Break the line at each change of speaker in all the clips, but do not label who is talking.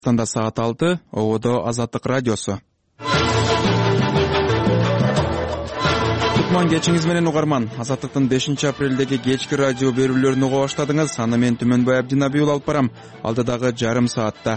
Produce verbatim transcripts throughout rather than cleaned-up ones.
Танда саат алты, Ободо Азаттык радиосу. Кутман кечиңиз менен угарман. Азаттыктын бешинчи апрелдеги кечки радио берүүлөрүн уга баштадыңыз. Аны мен Түмөнбай Абдинабиул алып барам. Алдыдагы жарым саатта.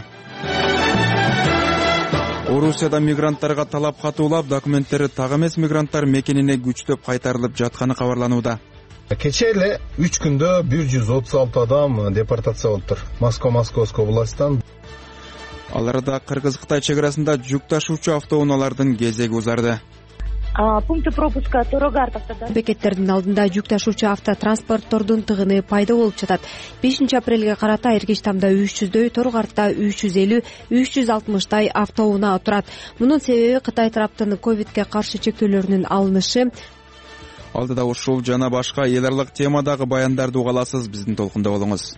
Орусияда мигранттарга талап катуулап, документтери так эмес мигранттар мекенине күчтөп кайтарылып жатканы кабарланууда.
Кече эле үч күндө бир жүз отуз алты адам депортация болуптур. Москва Московской областынан.
Аларда Кыргыз-Кытай чекарасында жүк ташуучу автоунаалардын кезеги узарды.
Пункты пропуска Торогартовда
бекеттердин алдында жүк ташуучу автотранспорттордун тыгыны пайда болуп жатат. бешинчи апрелге карата Эргичтамда үч жүздөй, Торгартта үч жүз элүү, үч жүз алтымыштай автоунаа турат. Мунун себеби Кытай тараптын ковидке каршы чектөөлөрүнүн алынышы.
Алдыда ушул жана башка эл аралык темадагы баяндарды уга аласыз. Биздин толкунда болуңуз.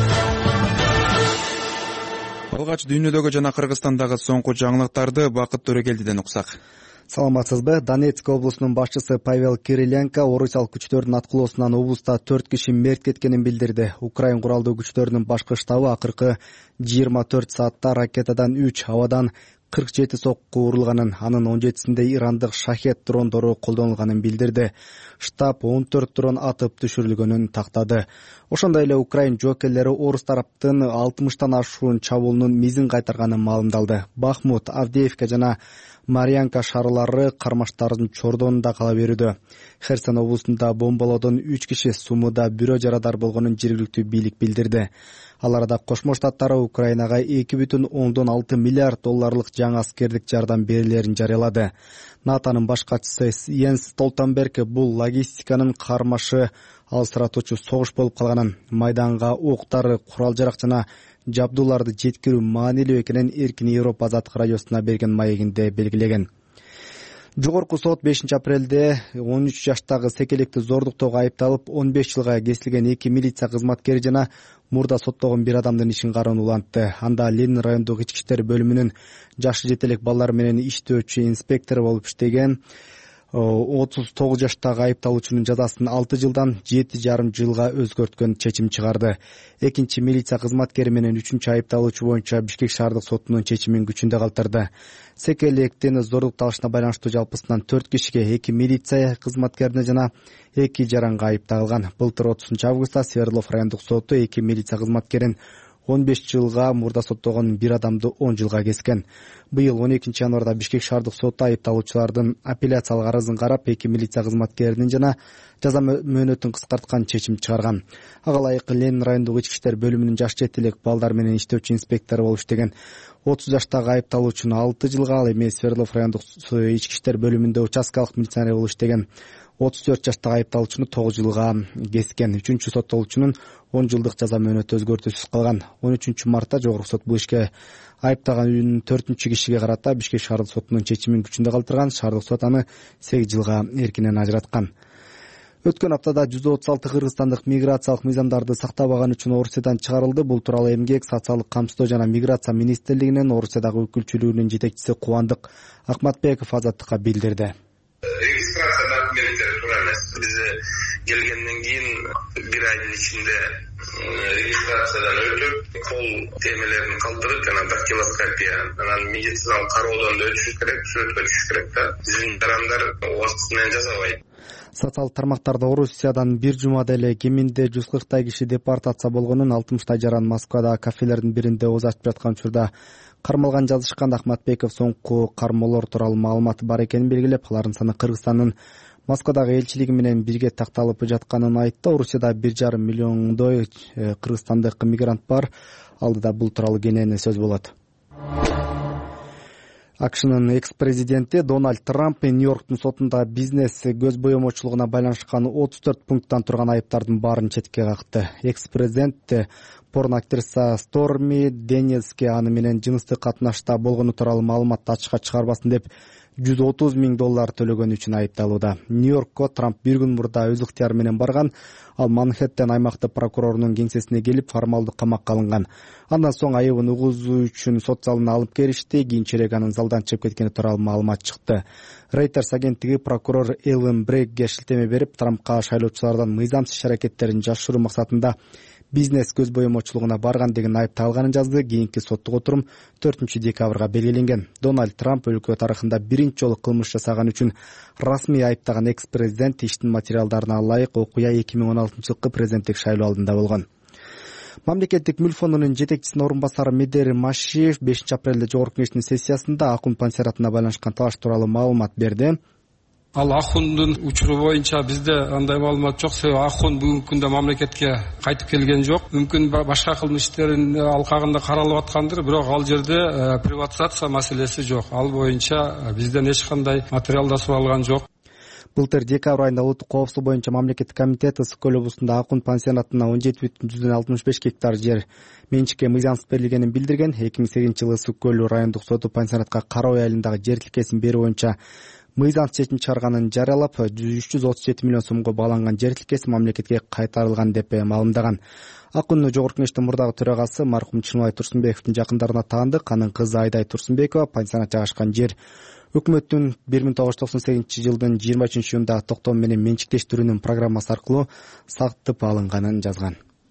Алгач дүйнөдөгү жана Кыргызстандагы соңку жаңылыктарды Бакыт Төрөгелдиден уксак.
Саламатсызбы? Донецк облусунун башчысы Павел Кириленко орусиялык күчтөрдүн аткылоосунан облуста төрт киши мерт кеткенин билдирди. Украин куралдуу күчтөрүнүн башкы штабы акыркы жыйырма төрт саатта ракетадан үч, абадан кырк жети сокку урулганын, анын он жетисинде ирандык шахет дрондору колдонулганын билдирди. Штаб он төрт дрон атып түшүрүлгөнүн тактады. Ошондой эле Украин жоокерлери орус тараптын алтымыштан ашуун чабуулунун мизин кайтарганын маалымдалды. Бахмут, Авдеевка жана Марьянка шаарлары кармаштардын чордонунда кала берүүдө. Херсон облусунда бомбалоодон үч киши, Сумуда бирөө жарадар болгонун жергиликтүү бийлик билдирди. Ал арада Кошмо Штаттары Украинага эки бүтүн ондон алты миллиард долларлык жаңы аскердик жардам берилерин жарыялады. НАТОнун баш катчысы Йенс Столтенберг бул логистиканын кармашы алсыратуучу согуш болуп калганын, майданга октар, курал жарак жана жабдууларды жеткирүү маанилүү экенин Эркин Европа Азаттык радиосуна берген маегинде белгилеген. Жогорку сот бешинчи апрелде он үч жаштагы секелекти зордуктоого айыпталып он беш жылга кесилген эки милиция кызматкери жана мурда соттогон бир адамдын ишин кароону улантты. Анда Ленин райондук ички иштер бөлүмүнүн жашы жетелек балдар менен иштөөчү инспектору болуп иштеген отуз тогуз жаштагы айыпталуучунун жазасын алты жылдан жети жарым жылга өзгөрткөн чечим чыгарды. Экинчи милиция кызматкери менен үчүнчү айыпталуучу боюнча Бишкек шаардык сотунун чечимин күчүндө калтырды. Секелектен зордукталышына байланыштуу жалпысынан төрт кишиге, эки милиция кызматкерине жана эки жаранга айып тагылган. Былтыр отузунчу августта Свердлов райондук соту эки милиция кызматкерин он беш жылга, мурда соттогон бир адамды он жылга кескен. Быйыл он экинчи январда Бишкек шаардык соту айыпталуучулардын апелляциялык арызын карап, эки милиция кызматкеринин жана жаза мөөнөтүн кыскарткан чечим чыгарган. Ага ылайык Ленин райондук ички иштер бөлүмүнүн жаш жетелек балдар менен иштөөчү инспектору болуп иштеген отуз жаштагы айыпталуучуну алты жылга, ал эми Свердлов райондук ички иштер бөлүмүндө участкалык милиционер болуп иштеген отуз төрт жаштагы айыпталуучуну тогуз жылга кескен. Үчүнчү соттолуучунун он жылдык жаза мөөнөтү өзгөртүүсүз калган. он үчүнчү мартта жогорку сот бул ишке айыптаган төртүнчү кишиге карата Бишкек шаардык сотунун чечимин күчүндө калтырган. Шаардык сот аны сегиз жылга эркинен ажыраткан. Өткөн аптада жүз отуз алты кыргызстандык миграциялык мыйзамдарды сактабаган үчүн Орусиядан чыгарылды. Бул тууралуу Эмгек, социалдык камсыздоо жана миграция министрлигинин Орусиядагы өкүлчүлүгүнүн жетекчиси Кубандык Акматбеков Азаттыкка билдирди.
Регистрация документтери туура эмес. Биз келгенден кийин бир айдын ичинде регистрациядан өтүп, кол темелерин калтырып, жана дактилоскопия, анан медициналык кароодон да өтүш керек, сүрөткө түшүш керек да. Биздин жарандар убакыт менен жасабайт.
Социалдык тармактарда Орусиядан бир жумада эле кеминде жүз кырктай киши депортация болгонун, алтымыштай жаран Москвада кафелердин биринде ооз ачып жаткан учурда кармалган жазышкан. Ахматбеков соңку кармоолор тууралуу маалыматы бар экенин белгилеп, алардын саны Кыргызстандын Москвадагы элчилиги менен бирге такталып жатканын айтты. Орусияда бир жарым миллиондой кыргызстандык мигрант бар. Алдыда бул тууралуу кенен сөз болот. АКШнын экс-президенти Дональд Трамп Нью-Йорктун сотунда бизнес көз боемочулугуна байланышкан отуз төрт пункттан турган айыптардын баарын четке какты. Экс-президент порно актриса Сторми Дениске аны менен жыныстык катнашта болгону тууралуу маалыматты ачыкка чыгарбасын деп жүз отуз миң доллар төлөгөн үчүн айыпталууда. Нью-Йоркко Трамп бир күн мурда өз ыктыяры менен барган. Ал Манхэттен аймактык прокурорунун кеңсесине келип формалдык камакка алынган. Андан соң айыбын угузуу үчүн сот залына алып келишти. Кийинчерээк анын залдан чыгып кеткени тууралуу маалымат чыкты. Reuters агенттиги прокурор Эллен Брейгге шилтеме берип, Трампка шайлоочулардан мыйзамсыз иш-аракеттерин жашыруу максатында бизнес көз боемочулугуна барган деген айыпталганын жазды. Кийинки соттук отурум төртүнчү декабрга белгиленген. Дональд Трамп өлкө тарыхында биринчи жолу кылмыш жасаган үчүн расмий айыптаган экс-президент иштин материалдарына ылайык окуя эки миң он алтынчы жылкы президенттик шайлоо алдында болгон. Мамлекеттик мүлк фондунун жетекчисинин орун басары Медер Машиев бешинчи апрелде жогорку кеңештин сессиясында Акун пансионатына байланышкан талаш тууралуу маалымат берди.
Ал Акундун учуру боюнча бизде андай маалымат жок. Себеби Акун бүгүнкү күндө мамлекетке кайтып келген жок. Мүмкүн башка кылмыш иштерин алкагында каралып аткандыр, бирок ал жерде приватизация маселеси жок. Ал боюнча бизден эч кандай материал да суралган жок.
Былтыр декабрь айында улуттук коопсуздук боюнча мамлекеттик комитет Ысык көл облусунда Акун пансионатына он жети бүтүн жүздөн алтымыш беш гектар жер менчикке мыйзамсыз берилгенин билдирген. эки миң сегизинчи жылы Ысык көл райондук соту пансионатка Карабай айылындагы жер тилкесин берүү боюнча мыйзамсыз чечим чыгарганын жарыялап, үч жүз отуз жети миллион сомго бааланган жер тилкеси мамлекетке кайтарылган деп маалымдаган. Акун жогорку кеңештин мурдагы төрагасы маркум Чыныбай Турсунбековдун жакындарына таандык. Анын кызы Айдай Турсунбекова пансионат жайгашкан жер өкмөттүн бир миң тогуз жүз токсон сегизинчи жылдын жыйырма үчүнчү июнда токтом менен менчиктештирүүнүн программасы аркылуу сатып алынганын жазган.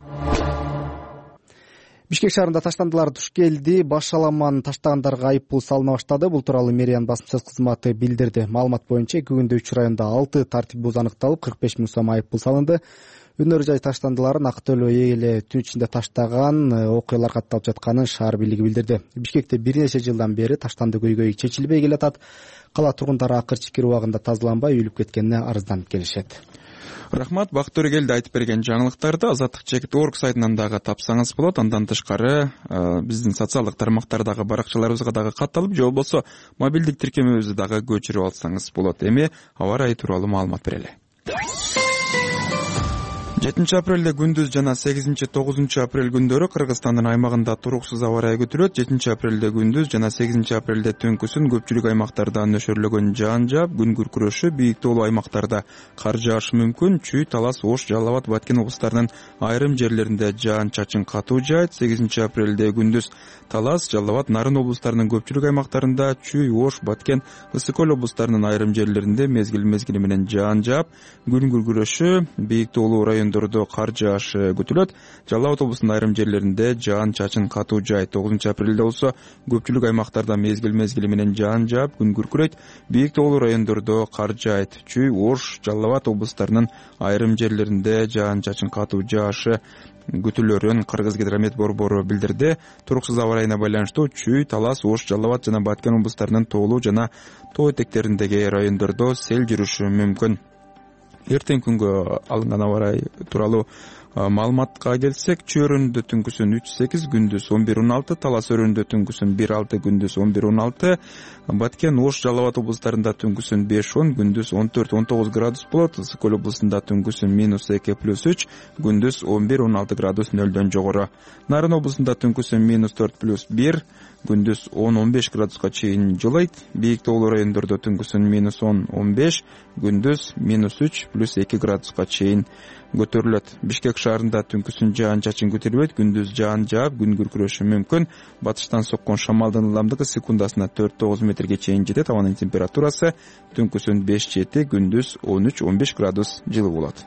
Бишкек шаарында таштандылар туш келди. Баш аламан таштагандарга айыппул салына баштады. Бул тууралуу мэриянын басма сөз кызматы билдирди. Маалымат боюнча эки күндө үч районда алты тартип бузуу аныкталып, кырк беш миң сом айыппул салынды. Өнөр жай таштандыларын акы төлөө эле түн ичинде таштаган окуялар катталып жатканын шаар бийлиги билдирди. Бишкекте бир нече жылдан бери таштанды көйгөй чечилбей келатат. Кала тургундары акыр чикир убагында тазаланбай үйлүп кеткенине арызданып келишет.
Рахмат, Бактор келди айтып берген жаңылыктарды азаттык чекит орг сайтынан дагы тапсаңыз болот. Андан тышкары биздин социалдык тармактардагы баракчаларыбызга дагы катталып, же болбосо мобилдик тиркемебизди дагы көчүрүп алсаңыз болот. Эми аба ырайы тууралуу маалымат берели. жетинчи апрелде күндүз жана сегизинчи тогузунчу апрель күндөрү Кыргызстандын аймагында туруксуз аба ырайы күтүлөт. жетинчи апрелде күндүз жана сегизинчи апрелде түнкүсүн көпчүлүк аймактарда нөшөрлөгөн жаан жаап, күн күркүрөшү, бийик тоолуу аймактарда кар жаашы мүмкүн. Чүй, Талас, Ош, Жалал Абад, Баткен облустарынын айрым жерлеринде жаан чачын катуу жаайт. сегизинчи апрелде күндүз Талас, Жалал Абад, Нарын облустарынын көпчүлүк аймактарында, Чүй, Ош, Баткен, Ысык көл облустарынын айрым жерлеринде мезгил-мезгили менен жаан жаап, күн күркүрөшү, бийик тоолуу райондордо кар жаашы күтүлөт. Жалал Абад облусунун айрым жерлеринде жаан чачын катуу жаайт. тогузунчу апрелде болсо көпчүлүк аймактарда мезгил-мезгили менен жаан жаап, күн күркүрөйт. Бийик тоолуу райондордо кар жаайт. Чүй, Ош, Жалал Абад облустарынын айрым жерлеринде жаан чачын катуу жаашы күтүлөрүн Кыргызгидромет борбору билдирди. Туруксуз аба ырайына байланыштуу Чүй, Талас, Ош, Жалал Абад жана Баткен облустарынын тоолуу жана тоо этектериндеги райондордо сел жүрүшү мүмкүн. Эртең күнгө алынган аба ырайы тууралуу маалыматка келсек, Чүй өрөөнүндө түнкүсүн үч сегиз, күндүз он бир он алты, Талас өрөөнүндө түнкүсүн бир алты, күндүз он бир он алты, Баткен, Ош, Жалал Абад облустарында түнкүсүн беш он, күндүз он төрт он тогуз градус болот. Ысык көл облусунда түнкүсүн минус эки плюс үч, күндүз он бир он алты градус нөлдөн жогору. Нарын облусунда түнкүсүн минус төрт плюс бир, күндүз он он беш градуска чейин жылыйт. Бийик тоолуу райондордо түнкүсүн минус он он беш, күндүз минус үч плюс эки градуска чейин көтөрүлөт. Бишкек шаарында түнкүсүн жаан чачын күтүлбөйт, күндүз жаан жаап, күн күркүрөшү мүмкүн. Батыштан соккон шамалдын ылдамдыгы секундасына төрт тогуз метрге чейин жетет. Абанын температурасы түнкүсүн беш жети, күндүз он үч он беш градус жылуу болот.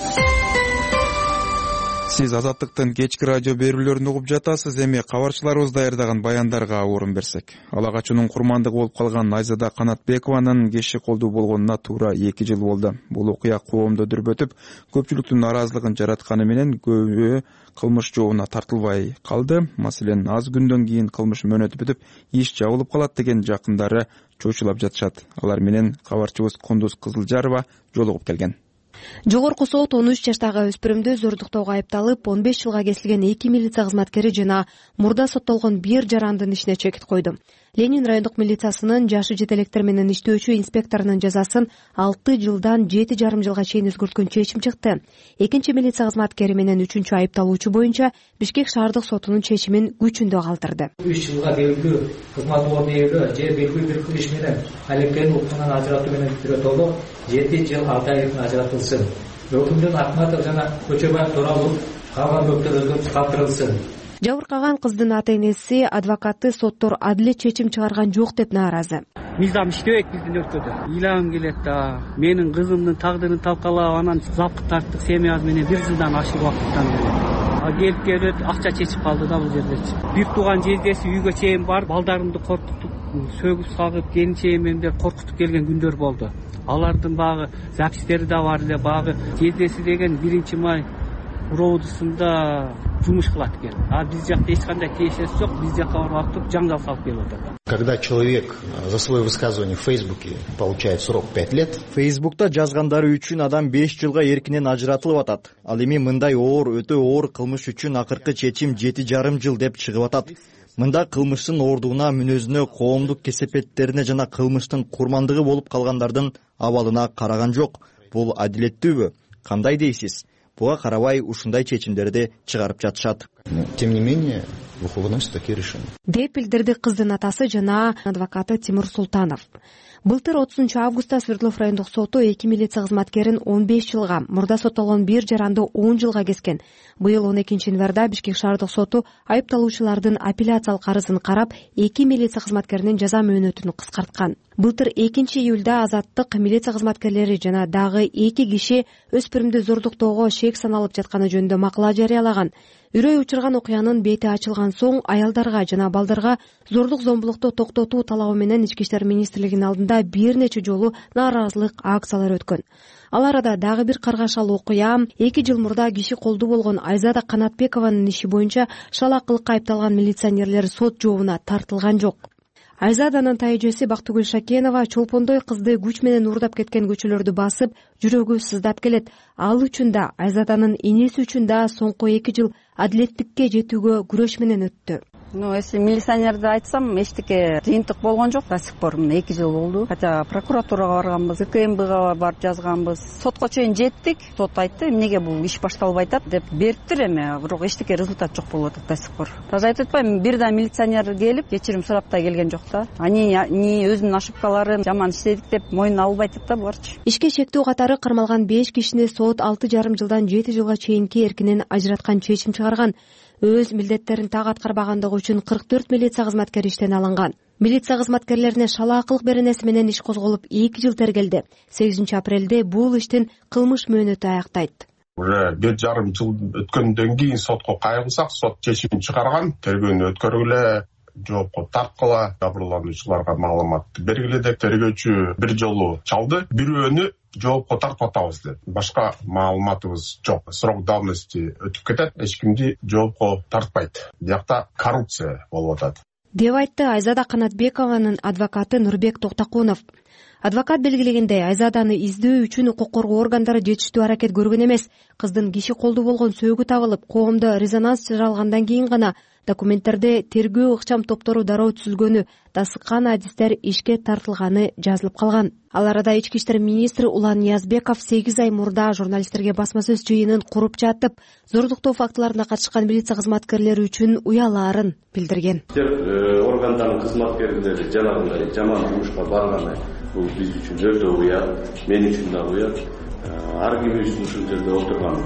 Сиз Азаттыктын кечки радио берүүлөрүн угуп жатасыз. Эми кабарчыларыбыз даярдаган баяндарга орун берсек. Ала качуунун курмандыгы болуп калган Айзада Канатбекованын кеши колдуу болгонуна туура эки жыл болду. Бул окуя коомдо дүрбөтүп, көпчүлүктүн наразылыгын жаратканы менен көбү кылмыш жообуна тартылбай калды. Маселен, аз күндөн кийин кылмыш мөөнөтү бүтүп, иш жабылып калат деген жакындары чочулап жатышат. Алар менен кабарчыбыз Кундуз Кызылжарова жолугуп келген.
Жогорку сот он үч жаштагы өспүрүмдү зордуктоого айыпталып, он беш жылга кесилген эки милиция кызматкери жана мурда соттолгон бир жарандын ишине чекит койду. Ленин райондук милициясынын жашы жетелектер менен иштөөчү инспекторунун жазасын алты жылдан жети жарым жылга чейин өзгөрткөн чечим чыкты. Экинчи милиция кызматкери менен үчүнчү айыпталуучу боюнча Бишкек шаардык сотунун чечимин күчүндө калтырды.
үч жылга дейинки кызмат ордун ээлөө же белгилүү бир кыл иш менен алектен укугунан ажыратуу менен бирөтөлү жети жыл алты айдан ажыратылсын. Өкүмдүн Акматов жана Көчөбаев тууралуу калган өктөр өзгөртүп калтырылсын.
Жабыркаган кыздын ата-энеси адвокаты соттор адилет чечим чыгарган жок деп нааразы.
Мыйзам иштебейт биздин өлкөдө. Ыйлагым келет да. Менин кызымдын тагдырын талкалап, анан запкы тарттык семьясы менен бир жылдан ашык убакыттан келет. келип келет акча чечип калды да бул жердечи. Бир тууган жездеси үйгө чейин барып, балдарымды коркутуп, сөгүп сагып, келинчегим менен коркутуп келген күндөр болду. Алардын багы запистери да бар эле. Багы жездеси деген биринчи май уроодусунда жумуш кылат экен. А биз жакта эч кандай тиешеси жок. Биз жакка барып туруп жаңжал салып келип атат.
Когда человек за свое высказывание в Фейсбуке получает срок пять лет.
Фейсбукта жазгандары үчүн адам беш жылга эркинен ажыратылып атат. Ал эми мындай оор, өтө оор кылмыш үчүн акыркы чечим жети жарым жыл деп чыгып атат. Мында кылмыштын оордугуна, мүнөзүнө, коомдук кесепеттерине жана кылмыштын курмандыгы болуп калгандардын абалына караган жок. Бул адилеттүүбү? Кандай дейсиз? Буга карабай ушундай чечимдерди чыгарып жатышат.
Тем не менее, выносят такие решения.
деп билдирди кыздын атасы жана адвокаты Тимур Султанов. Былтыр отузунчу августта Свердлов райондук соту эки милиция кызматкерин он беш жылга, мурда соттолгон бир жаранды он жылга кескен. Быйыл он экинчи январда Бишкек шаардык соту айыпталуучулардын апелляциялык арызын карап, эки милиция кызматкеринин жаза мөөнөтүн кыскарткан. Былтыр экинчи июлда азаттык милиция кызматкерлери жана дагы эки киши өспүрүмдү зордуктоого шек саналып жатканы жөнүндө макала жарыялаган. Үрөй учурган окуянын бети ачылган соң аялдарга жана балдарга зордук зомбулукту токтотуу талабы менен Ички иштер министрлигинин алдында бир нече жолу нааразылык акциялары өткөн. Ал арада дагы бир каргашал окуя эки жыл мурда киши колду болгон Айзада Канатбекованын иши боюнча шалаакылыкка айыпталган милиционерлер сот жообуна тартылган жок. Айзаданын тайэжеси Бактыгүл Шакенова чолпондой кызды күч менен уурдап кеткен көчөлөрдү басып, жүрөгү сыздап келет. Ал үчүн да, Айзаданын энеси үчүн да соңку эки жыл адилеттикке жетүүгө күрөш менен өттү.
Ну, если милиционерди айтсам, эчтеке жыйынтык болгон жок. До сих пор мына эки жыл болду. Хотя прокуратурага барганбыз, КМБга барып жазганбыз. Сотко чейин жеттик. Сот айтты, эмнеге бул иш башталбай атат деп бериптир эми, бирок эчтеке результат жок болуп атат до сих пор. Даже айтып атпайм, бир да милиционер келип, кечирим сурап да келген жок да. Ани ни өзүнүн ошибкаларын жаман иштедик деп мойнуна албай атат да буларчы.
Ишке шектүү катары кармалган беш кишини сот алты жарым жылдан жети жылга чейинки эркинен ажыраткан чечим чыгарган. Өз милдеттерин так аткарбагандыгы үчүн кырк төрт милиция кызматкери иштен алынган. Милиция кызматкерлерине шалаакылык беренеси менен иш козголуп эки жыл тергелди. сегизинчи апрелде бул иштин кылмыш мөөнөтү аяктайт.
Уже бир жарым жыл өткөндөн кийин сотко кайрылсак, сот чечимин чыгарган, тергөөнү өткөргүлө, жоопко тарткыла, жабырлануучуларга маалыматты бергиле деп тергөөчү бир жолу чалды. Бирөөнү жоопко тартып атабыз деп. Башка маалыматыбыз жок. Срок давности өтүп кетет, эч кимди жоопко тартпайт. Биякта коррупция болуп атат.
Деп айтты Айзада Канатбекованын адвокаты Нурбек Токтокунов. Адвокат белгилегендей, Айзаданы издөө үчүн укук коргоо органдары жетиштүү аракет көргөн эмес. Кыздын киши колду болгон сөөгү табылып, коомдо резонанс жаралгандан кийин гана документтерде тергөө ыкчам топтору дароо түзүлгөнү, тасыккан адистер ишке тартылганы жазылып калган. Ал арада Ички иштер министри Улан Ниязбеков сегиз ай мурда журналисттерге басма сөз жыйынын куруп жатып, зордуктоо фактыларына катышкан милиция кызматкерлери үчүн уялаарын билдирген.
Органдардын кызматкерлери жанагындай жаман жумушка барганы бул биз үчүн өтө уят, мен үчүн да уят. Ар ким үчүн ушул жерде отурган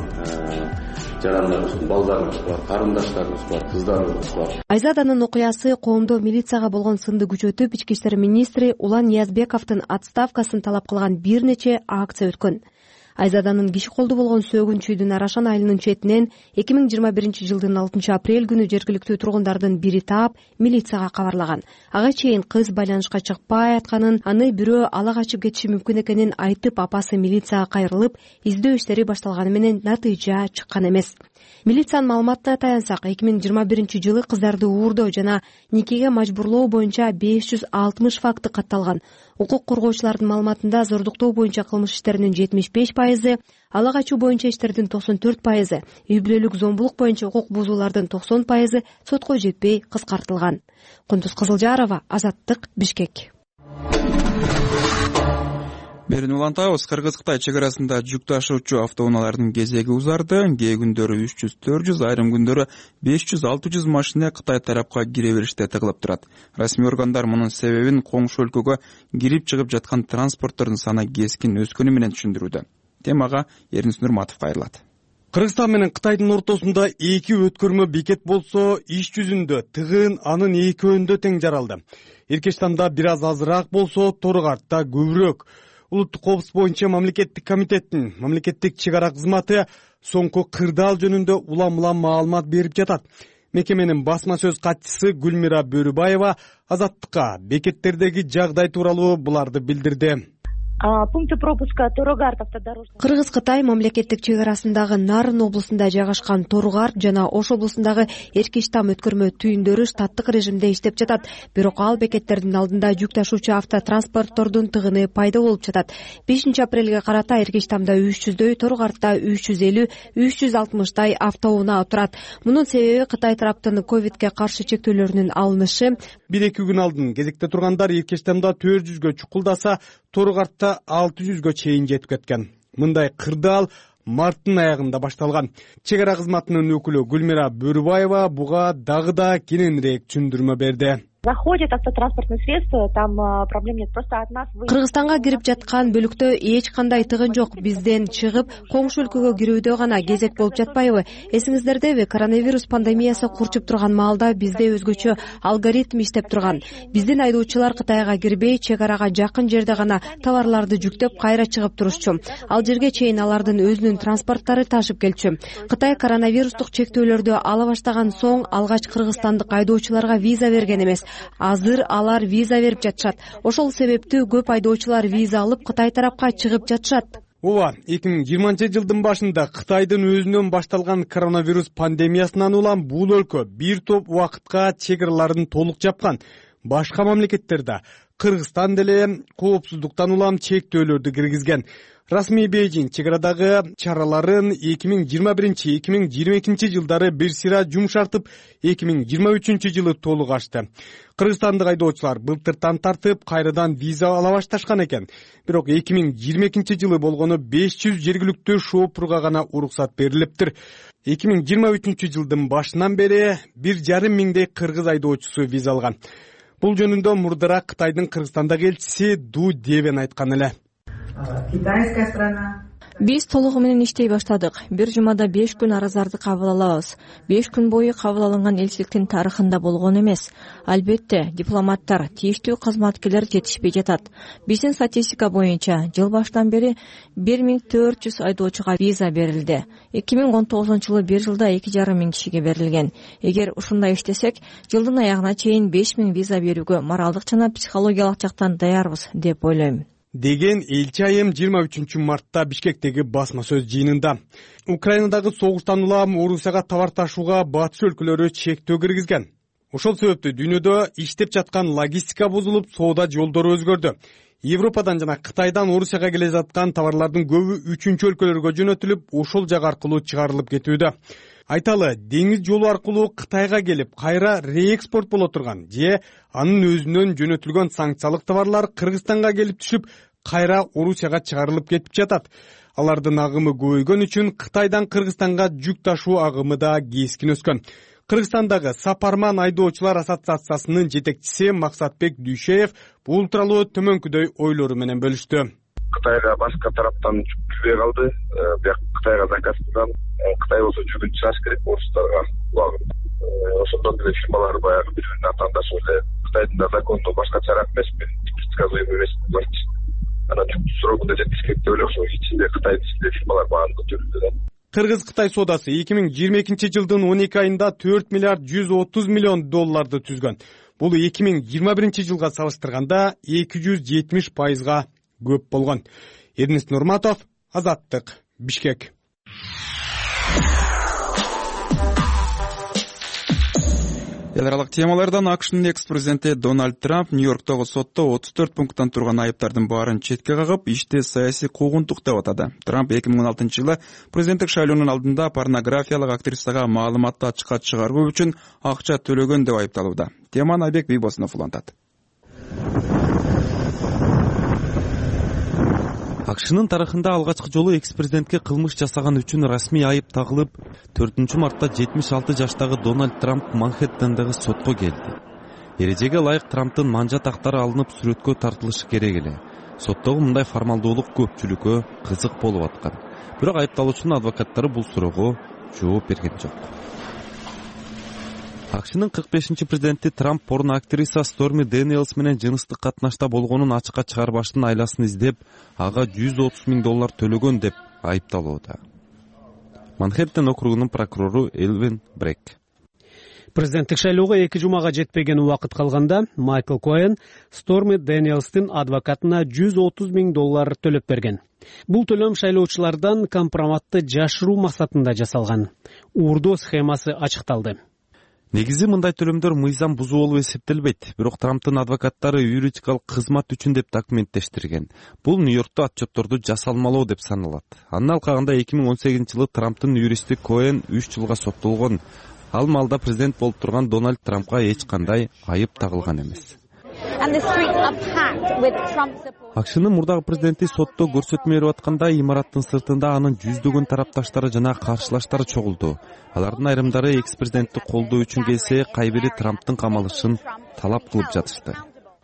жарандарыбыз, балдарыбыз бар, карындаштарыбыз бар, кыздарыбыз бар.
Айзаданын окуясы коомдо милицияга болгон сынды күчөтүп, Ички иштер министри Улан Ниязбековдун отставкасын талап кылган бир нече акция өткөн. Айзаданын киши колду болгон сөгүнчүйдүн Арашан айылынын четинен эки миң жыйырма биринчи жылдын алтынчы апрель күнү жергиликтүү тургундардын бири таап милицияга кабарлаган. Ага чейин кыз байланышка чыкпай атканын, аны бирөө ала качып кетиши мүмкүн экенин айтып, апасы милицияга кайрылып, издөө иштери башталганы менен натыйжа чыккан эмес. Милициянын маалыматына таянсак, эки миң жыйырма биринчи жылы кыздарды уурдоо жана никеге мажбурлоо боюнча беш жүз алтымыш факты катталган. Укук коргоочулардын маалыматында зордуктоо боюнча кылмыш иштеринин жетимиш беш пайызы, ала качуу боюнча иштердин токсон төрт пайызы, үй бүлөлүк зомбулук боюнча укук бузуулардын токсон пайызы сотко жетпей кыскартылган. Кундуз Кызылжарова, Азаттык, Бишкек.
Берин улантабыз, Кыргыз-Кытай чек арасында жүк ташуучу автоунаалардын кезеги узарды. Кээ күндөрү үч жүз төрт жүз, айрым күндөрү беш жүз алты жүз машина Кытай тарапка кире бериште тыгылып турат. Расмий органдар мунун себебин коңшу өлкөгө кирип чыгып жаткан транспорттордун саны кескин өскөнү менен түшүндүрүүдө. Темага Эрнис Нурматов кайрылат.
Кыргызстан менен Кытайдын ортосунда эки өткөрмө бекет болсо, иш жүзүндө тыгын анын экөөндө тең жаралды. Эркештанда бир аз азыраак болсо, Торогартта көбүрөөк. Улуттук коопсуздук боюнча мамлекеттик комитеттин мамлекеттик чек ара кызматы соңку кырдаал жөнүндө улам улам маалымат берип жатат. Мекеменин басма сөз катчысы Гүлмира Бөрүбаева Азаттыкка бекеттердеги жагдай тууралуу буларды билдирди.
Пункты пропуска Торугарт автодорожный.
Кыргыз-Кытай мамлекеттик чек арасындагы Нарын облусунда жайгашкан Торугарт жана Ош облусундагы Эркиштам өткөрмө түйүндөрү штаттык режимде иштеп жатат. Бирок ал бекеттердин алдында жүк ташуучу автотранспорттордун тыгыны пайда болуп жатат. бешинчи апрелге карата Эркиштамда үч жүздөй, Торugартта үч жүз элүү, үч жүз алтымыштай автоунаа турат. Мунун себеби Кытай тараптын ковидке каршы чектөөлөрүнүн алынышы.
бир эки күн алдын кезекте тургандар Эркиштамда төрт жүзгө чукулдаса, Торugартта алты жүзгө чейин жетип кеткен. Мындай кырдаал марттын аягында башталган. Чек ара кызматынын өкүлү Гүлмира Бөрүбаева буга дагы да кененирээк түшүндүрмө берди.
Заходит автотранспортное средство, там проблем нет, просто от нас.
Кыргызстанга кирип жаткан бөлүктө эч кандай тыгын жок. Бизден чыгып, коңшу өлкөгө кирүүдө гана кезек болуп жатпайбы? Эсиңиздердеби, коронавирус пандемиясы курчуп турган маалда бизде өзгөчө алгоритм иштеп турган. Биздин айдоочулар Кытайга кирбей, чек арага жакын жерде гана товарларды жүктөп кайра чыгып турушчу. Ал жерге чейин алардын өзүнүн транспорттары ташып келчү. Кытай коронавирустук чектөөлөрдү ала баштаган соң алгач кыргызстандык айдоочуларга виза берген эмес. Азыр алар виза берип жатышат. Ошол себептүү көп айдоочулар виза алып Кытай тарапка чыгып жатышат.
Ооба, эки миң жыйырманчы жылдын башында Кытайдын өзүнөн башталган коронавирус пандемиясынан улам бул өлкө бир топ убакытка чек араларын толук жапкан. Башка мамлекеттерде Кыргызстан деле коопсуздуктан улам чектөөлөрдү киргизген. Расмий Бейжиң чек арадагы чараларын эки миң жыйырма биринчи эки миң жыйырма экинчи жылдары бир сыйра жумшартып, эки миң жыйырма үчүнчү жылы толук ачты. Кыргызстандык айдоочулар былтыртан тартып кайрадан виза ала башташкан экен. Бирок эки миң жыйырма экинчи жылы болгону беш жүз жергиликтүү шоопурга гана уруксат берилиптир. эки миң жыйырма үчүнчү жылдын башынан бери бир жарым миңдей кыргыз айдоочусу виза алган. Бул жөнүндө мурдараак Кытайдын Кыргызстандагы элчиси Ду Девен айткан эле.
Китайская страна.
Биз толугу менен иштей баштадык. Бир жумада беш күн аразарды кабыл алабыз. беш күн бою кабыл алынган элчиликтин тарыхында болгон эмес. Албетте, дипломаттар, тийиштүү кызматкерлер жетишпей жатат. Биздин статистика боюнча жыл башынан бери бир миң төрт жүз айдоочуга виза берилди. эки миң он тогузунчу жылы бир жылда эки жарым миң кишиге берилген. Эгер ушундай иштесек, жылдын аягына чейин беш миң виза берүүгө моралдык жана психологиялык жактан даярбыз деп ойлойм.
Деген элчи айым жыйырма үчүнчү мартта Бишкектеги басма сөз жыйынында. Украинадагы согуштан улам Орусияга товар ташууга батыш өлкөлөрү чектөө киргизген. Ошол себептүү дүйнөдө иштеп жаткан логистика бузулуп, соода жолдору өзгөрдү. Европадан жана Кытайдан Орусияга келе жаткан товарлардын көбү үчүнчү өлкөлөргө жөнөтүлүп, ошол жак аркылуу чыгарылып кетүүдө. Айталы, деңиз жолу аркылуу Кытайга келип, кайра реэкспорт боло турган же анын өзүнөн жөнөтүлгөн санкциялык товарлар Кыргызстанга келип түшүп, кайра Орусияга чыгарылып кетип жатат. Алардын агымы көбөйгөн үчүн Кытайдан Кыргызстанга жүк ташуу агымы да кескин өскөн. Кыргызстандагы Сапарман айдоочулар ассоциациясынын жетекчиси Максатбек Дүйшеев бул тууралуу төмөнкүдөй ойлору менен бөлүштү.
Кытайга башка тараптан жүк кирбей калды. Бияк Кытайга заказ кылган. Кытай болсо жүгүн чыгаш керек орустарга убагын. Ошондон деле фирмалар баягы бири-биринин атаандашы эле. Кытайдын да закону башкачараак эмеспи, предсказуемый эмес. Анан жүк срогунда жеткизиш керек деп эле ошо ичинде Кытайдын ичинде фирмалар бааны көтөрүлдү да.
Кыргыз-Кытай соодасы эки миң жыйырма экинчи жылдын он эки айында төрт миллиард жүз отуз миллион долларды түзгөн. Бул эки миң жыйырма биринчи жылга салыштырганда эки жүз жетимиш пайызга көп болгон. Эрнест Нурматов, Азаттык, Бишкек.
Эл аралык темалардан АКШнын экс-президенти Дональд Трамп Нью-Йорктогу сотто отуз төрт пункттан турган айыптардын баарын четке кагып, ишти саясий куугунтук деп атады. Трамп эки миң он алтынчы жылы президенттик шайлоонун алдында порнографиялык актрисага маалыматты ачыкка чыгаруу үчүн акча төлөгөн деп айыпталууда. Теманы Айбек Бийбосунов улантат.
АКШнын тарыхында алгачкы жолу экс-президентке кылмыш жасаган үчүн расмий айып тагылып, төртүнчү мартта жетимиш алты жаштагы Дональд Трамп Манхэттендеги сотко келди. Эрежеге ылайык Трамптын манжа тактары алынып сүрөткө тартылышы керек эле. Соттогу мындай формалдуулук көпчүлүккө кызык болуп аткан. Бирок айыпталуучунун адвокаттары бул суроого жооп берген жок. АКШнын кырк бешинчи президенти Трамп порно актриса Сторми Дэниелс менен жыныстык катнашта болгонун ачыкка чыгарбаштын айласын издеп, ага жүз отуз миң доллар төлөгөн деп айыпталууда. Манхэттен округунун прокурору Элвин Брек.
Президенттик шайлоого эки жумага жетпеген убакыт калганда Майкл Коэн Сторми Дэниелстин адвокатына жүз отуз миң доллар төлөп берген. Бул төлөм шайлоочулардан компроматты жашыруу максатында жасалган. Уурдоо схемасы ачыкталды.
Негизи мындай төлөмдөр мыйзам бузуу болуп эсептелбейт, бирок Трамптын адвокаттары юридикалык кызмат үчүн деп документтештирген. Бул Нью-Йоркто отчетторду жасалмалоо деп саналат. Анын алкагында эки миң он сегизинчи жылы Трамптын юристи Коэн үч жылга соттолгон. Ал маалда президент болуп турган Дональд Трампка эч кандай айып тагылган эмес. Акшнын мурдагы президенти сотто көрсөтмө берип атканда имараттын сыртында анын жүздөгөн тарапташтары жана каршылаштары чогулду. Алардын айрымдары экс-президентти колдоо үчүн келсе, кайбири Трамптын камалышын талап кылып жатышты.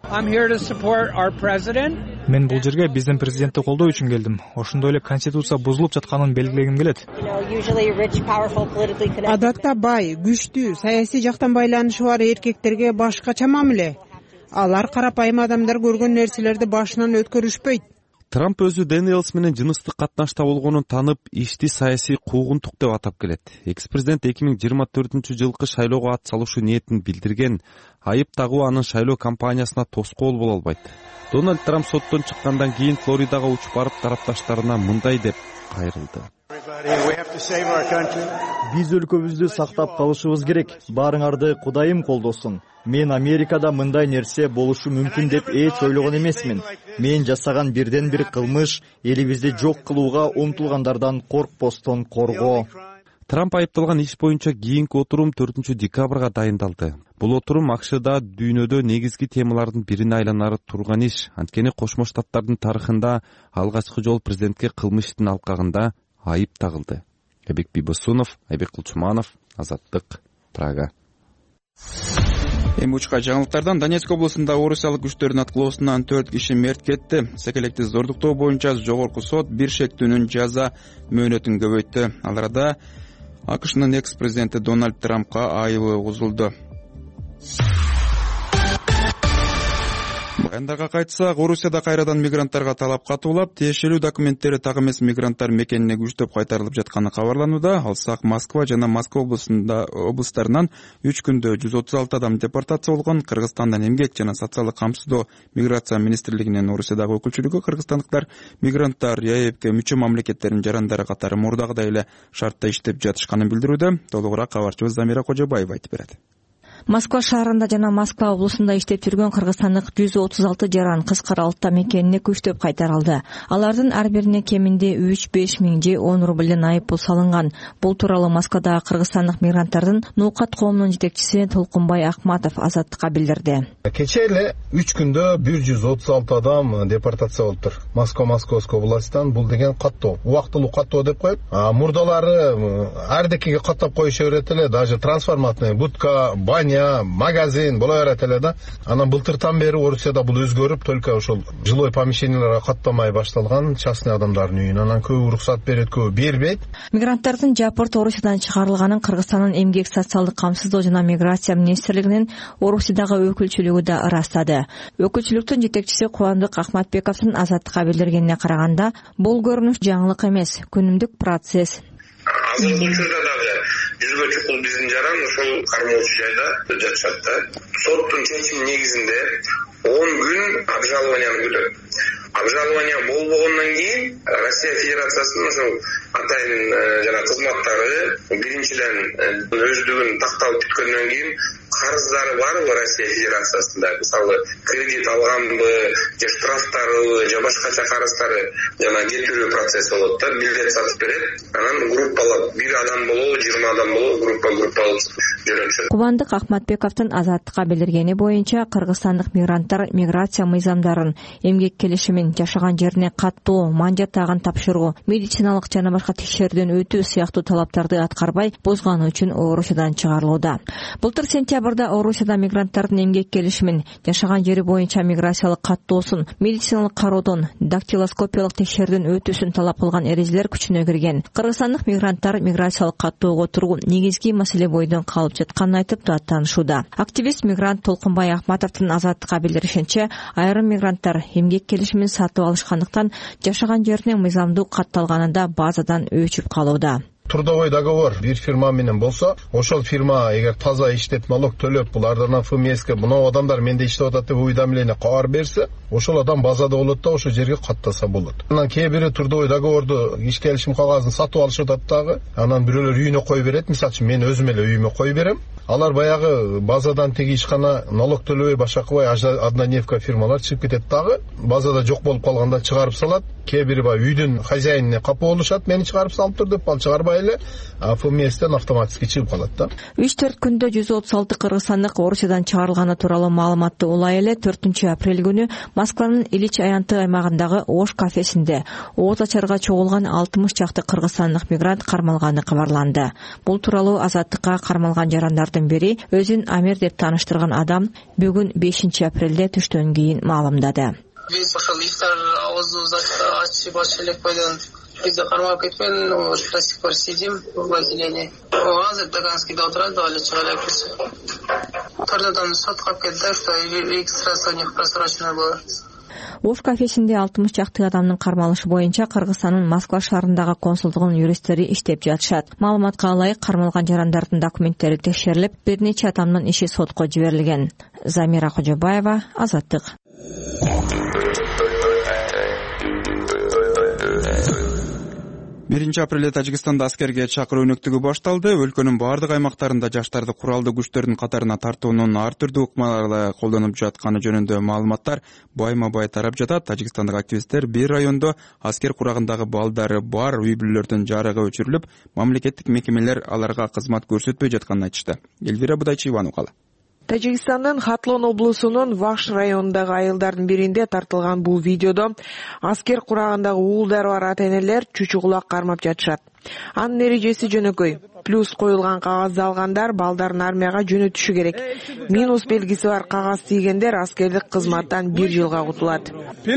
Мен бул жерге биздин президентти колдоо үчүн келдим. Ошондой эле конституция бузулуп жатканын белгилегим келет.
Адатта бай, күчтүү, саясий жактан байланышы бар эркектерге башкача мамиле. Алар карапайым адамдар көргөн нерселерди башынан өткөрүшпөйт.
Трамп өзү Дэниелс менен жыныстык катнашта болгонун танып, ишти саясий куугунтук деп атап келет. Экс-президент эки миң жыйырма төртүнчү жылкы шайлоого ат салушу ниетин билдирген. Айып тагуу анын шайлоо кампаниясына тоскоол боло албайт. Дональд Трамп соттон чыккандан кийин Флоридага учуп барып тарапташтарына мындай деп кайрылды.
Биз өлкөбүздү сактап калышыбыз керек. Баарыңарды Кудайым колдосун. Мен Америкада мындай нерсе болушу мүмкүн деп эч ойлогон эмесмин. Мен жасаган бирден бир кылмыш элибизди жок кылууга умтулгандардан коркпостон коргоо.
Трамп айыпталган иш боюнча кийинки отурум төртүнчү декабрга дайындалды. Бул отурум АКШда дүйнөдө негизги темалардын бирине айланары турган иш. Анткени Кошмо Штаттардын тарыхында алгачкы жолу президентке кылмыш иштин алкагында айып тагылды. Эбек Бибосунов, Айбек Кулчуманов, Азаттык, Прага.
Эми учка жаңылыктардан Донецк облусунда орусиялык күчтөрдүн аткылоосунан төрт киши мерт кетти. Секелекти зордуктоо боюнча жогорку сот бир шектүүнүн жаза мөөнөтүн көбөйттү. Ал арада АКШнын экс-президенти Дональд Трампка айыбы угузулду. Баяндарга кайтсак, Орусияда кайрадан мигранттарга талап катуулап, тиешелүү документтери так эмес мигранттар мекенине күчтөп кайтарылып жатканы кабарланууда. Алсак, Москва жана Москва облусунда облустарынан үч күндө жүз отуз алты адам депортация болгон. Кыргызстандан эмгек жана социалдык камсыздоо миграция министрлигинин Орусиядагы өкүлчүлүгү кыргызстандыктар мигранттар ЕАЭБке мүчө мамлекеттердин жарандары катары мурдагыдай эле шартта иштеп жатышканын билдирүүдө. Толугураак кабарчыбыз Замира Кожобаева айтып берет.
Москва шаарында жана Москва облусунда иштеп жүргөн кыргызстандык жүз отуз алты жаран кыш каралыкта мекенине күчтөп кайтарылды. Алардын ар бирине кеминде үч беш миң же он рубльден айып пул салынган. Бул тууралуу Москвадагы кыргызстандык мигранттардын Нукат коомунун жетекчиси Толкунбай Акматов Азаттыкка билдирди.
Кечээ эле үч күндө бир жүз отуз алты адам депортация болуптур. Москва Московской областынан бул деген каттоо, убактылуу каттоо деп коет. Мурдалары ардекиге каттап коюшу берет эле, даже трансформатный будка, баня, магазин боло берет эле да. Анан былтыртан бери Орусияда бул өзгөрүп, только ошол жилой помещенияларга каттамай башталган частный адамдардын үйүнө. Анан көбү уруксат берет, көбү бербейт.
Мигранттардын жапырт Орусиядан чыгарылганын Кыргызстандын эмгек социалдык камсыздоо жана миграция министрлигинин Орусиядагы өкүлчүлүгү да ырастады. Өкүлчүлүктүн жетекчиси Кубандык Ахматбековдун Азаттыкка билдиргенине караганда, бул көрүнүш жаңылык эмес, күнүмдүк процесс.
Азыр бул учурда дагы жүзгө чукул биздин жаран ошол кармоочу жайда жатышат да. Соттун чечими негизинде он күн обжалованияны күтөт. Обжалование болбогондон кийин Россия Федерациясынын ошол атайын жана кызматтары биринчиден өздүгүн такталып бүткөндөн кийин карыздары барбы Россия Федерациясында, мисалы кредит алганбы, же штрафтарыбы, же башкача карыздары жана кетирүү процесси болот да, билет сатып берет. Анан группалап бир адам болобу, жыйырма адам болобу, группа группа болуп жөнөтүшөт.
Кубандык Ахматбековдун Азаттыкка билдиргени боюнча, кыргызстандык мигранттар миграция мыйзамдарын, эмгек келишимин, жашаган жерине каттоо, манжа тагын тапшыруу, медициналык жана башка текшерүүдөн өтүү сыяктуу талаптарды аткарбай бузганы үчүн Орусиядан чыгарылууда. Былтыр сентябрда Орусияда мигранттардын эмгек келишимин, жашаган жери боюнча миграциялык каттоосун, медициналык кароодон, дактилоскопиялык текшерүүдөн өтүүсүн талап кылган эрежелер күчүнө кирген. Кыргызстандык мигранттар миграциялык каттоого тургун негизги маселе бойдон калып жатканын айтып даттанышууда. Активист мигрант Толкунбай Акматовдун Азаттыкка билдиришинче, айрым мигранттар эмгек келишимин сатып алышкандыктан жашаган жерине мыйзамдуу катталганында базадан өчүп калууда.
трудовой договор бир фирма менен болсо, ошол фирма эгер таза иштеп налог төлөп, булардан ФМСке мына адамдар менде иштеп атат деп уведомление кабар берсе, ошол адам базада болот да ошол жерге каттаса болот. Анан кээ бири трудовой договорду иш келишим кагазын сатып алышып атат дагы. Анан бирөөлөр үйүнө коюп берет. Мисалы үчүн мен өзүм эле үйүмө коюп берем. Алар баягы базадан теги ишкана налог төлөбөй башка кылбай однодневка фирмалар чыгып кетет дагы. Базада жок болуп калганда чыгарып салат. Кээ бири баягы үйдүн хозяинине капа болушат, мени чыгарып салыптыр деп, ал чыгарбай эле ФМСтен автоматически чыгып калат да.
үч төрт күндө жүз отуз алты кыргызстандык Орусиядан чыгарылганы тууралуу маалыматты улай эле төртүнчү апрель күнү Москванын Ильич аянты аймагындагы Ош кафесинде ооз ачарга чогулган алтымыш чакты кыргызстандык мигрант кармалганы кабарланды. Бул тууралуу Азаттыкка кармалган жарандардын бири өзүн Амир деп тааныштырган адам бүгүн бешинчи апрелде түштөн кийин маалымдады.
Биз ошол ифтар оозду ачып ачып элек бойдон бизди кармап кеткен, до сих пор сидим в отделении. Азыр Таганскийде отурат, али чыга элекпиз. Тордодан сот калып кетти, что регистрация у них просроченная была.
Ош кафесинде алтымыш чакты адамдын кармалышы боюнча Кыргызстандын Москва шаарындагы консулдугунун юристтери иштеп жатышат. Маалыматка ылайык кармалган жарандардын документтери текшерилип, бир нече адамдын иши сотко жиберилген. Замира Кожобаева, Азаттык.
биринчи апрелде Тажикстанда аскерге чакыруу өнөктүгү башталды. Өлкөнүн бардык аймактарында жаштарды куралдуу күчтөрдүн катарына тартуунун ар түрдүү ыкмалары колдонуп жатканы жөнүндө маалыматтар байма-бай тарап жатат. Тажикстандык активисттер бир райондо аскер курагындагы балдары бар үй бүлөлөрдүн жарыгы өчүрүлүп, мамлекеттик мекемелер аларга кызмат көрсөтпөй жатканын айтышты. Элвира Будайчиева кала.
Тажикстандын Хатлон облусунун Ваш районундагы айылдардын биринде тартылган бул видеодо аскер курагындагы уулдары бар ата-энелер чучу кулак кармап жатышат. Анын эрежеси жөнөкөй. Плюс коюлган кагазды алгандар балдарын армияга жөнөтүшү керек. Минус белгиси бар кагаз тийгендер аскердик кызматтан бир жылга кутулат.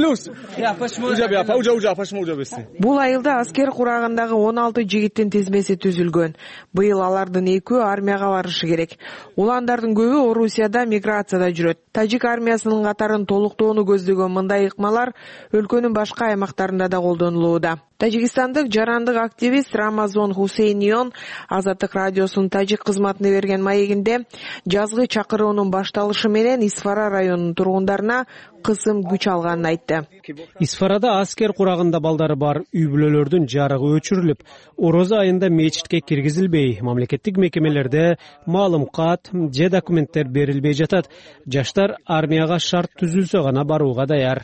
Бул айылда аскер курагындагы он алты жигиттин тизмеси түзүлгөн. Быйыл алардын экөө армияга барышы керек. Уландардын көбү Орусияда миграцияда жүрөт. Тажик армиясынын катарын толуктоону көздөгөн мындай ыкмалар өлкөнүн башка аймактарында да колдонулууда. Тажикстандык жарандык активист Рамазон Хусейнион Азаттык радиосунун тажик кызматына берген маегинде жазгы чакыруунун башталышы менен Исфара районунун тургундарына кысым күч алганын айтты.
Исфарада аскер курагында балдары бар үй бүлөлөрдүн жарыгы өчүрүлүп, орозо айында мечитке киргизилбей, мамлекеттик мекемелерде маалым кат же документтер берилбей жатат. Жаштар армияга шарт түзүлсө гана барууга даяр,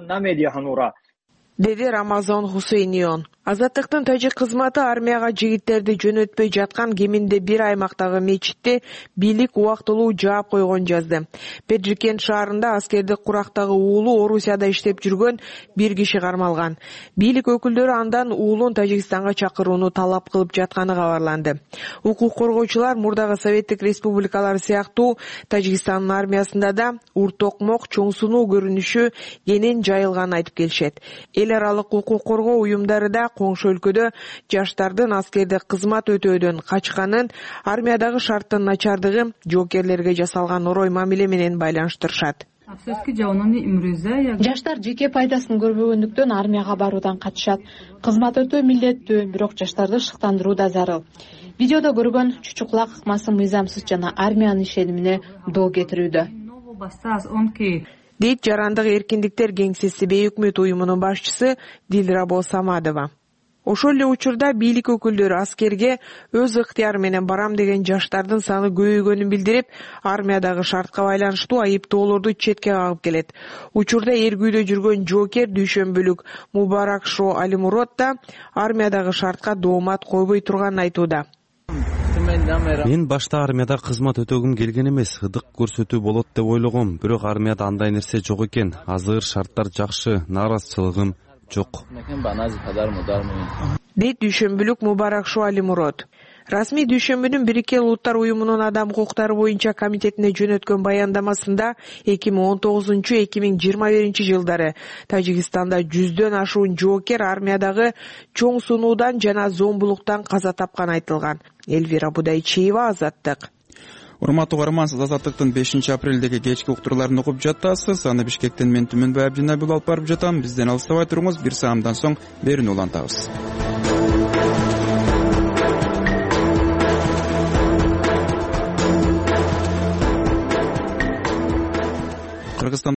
деди
Рамазон Хусейнион. Азаттыктын тажик кызматы армияга жигиттерди жөнөтпөй жаткан кеминде бир аймактагы мечитте бийлик убактылуу жаап койгон жазды. Педжикен шаарында аскердик курактагы уулу Орусияда иштеп жүргөн бир киши кармалган. Бийлик өкүлдөрү андан уулун Тажикстанга чакырууну талап кылып жатканы кабарланды. Укук коргоочулар мурдагы советтик республикалар сыяктуу Тажикстандын армиясында да уртокмок, чоң сунуу көрүнүшү кенен жайылганын айтып келишет. Эл аралык укук коргоо уюмдары да коңшу өлкөдө жаштардын аскердик кызмат өтөөдөн качканын, армиядагы шарттын начардыгы жоокерлерге жасалган орой мамиле менен байланыштырышат.
Жаштар жеке пайдасын көрбөгөндүктөн армияга баруудан качышат. Кызмат өтөө милдеттүү, бирок жаштарды шыктандыруу да зарыл. Видеодо көргөн чучуклак ыкмасы мыйзамсыз жана армиянын ишенимине доо кетирүүдө,
дейт жарандык эркиндиктер кеңсеси бейөкмөт уюмунун башчысы Дилрабо Самадова. Ошол эле учурда бийлик өкүлдөрү аскерге өз ыктыяры менен барам деген жаштардын саны көбөйгөнүн билдирип, армиядагы шартка байланыштуу айыптоолорду четке кагып келет. Учурда эргүүдө жүргөн жоокер дүйшөмбүлүк Мубарак Шо Алимурод да армиядагы шартка доомат койбой турганын айтууда.
Мен башта армияда кызмат өтөгүм келген эмес, ыдык көрсөтүү болот деп ойлогом, бирок армияда андай нерсе жок экен. Азыр шарттар жакшы, нааразычылыгым жок,
дейт дүйшөмбүлүк Мубарак Шо Алимурод. Расмий дүйшөмбүнүн Бириккен Улуттар уюмунун адам укуктары боюнча комитетине жөнөткөн баяндамасында эки миң он тогузунчу — эки миң жыйырма биринчи жылдары Тажикстанда жүздөн ашуун жоокер армиядагы чоң сунуудан жана зомбулуктан каза тапканы айтылган. Элвира Будайчиева, Азаттык.
Урматтуу угарман, Азаттыктын бешинчи апрелдеги кечки уктурларын окуп жатасыз. Аны Бишкектен мен Түмөнбай Абдинабил алып барып жатам. Бизден алыстабай туруңуз, бир саамдан соң берүүнү улантабыз.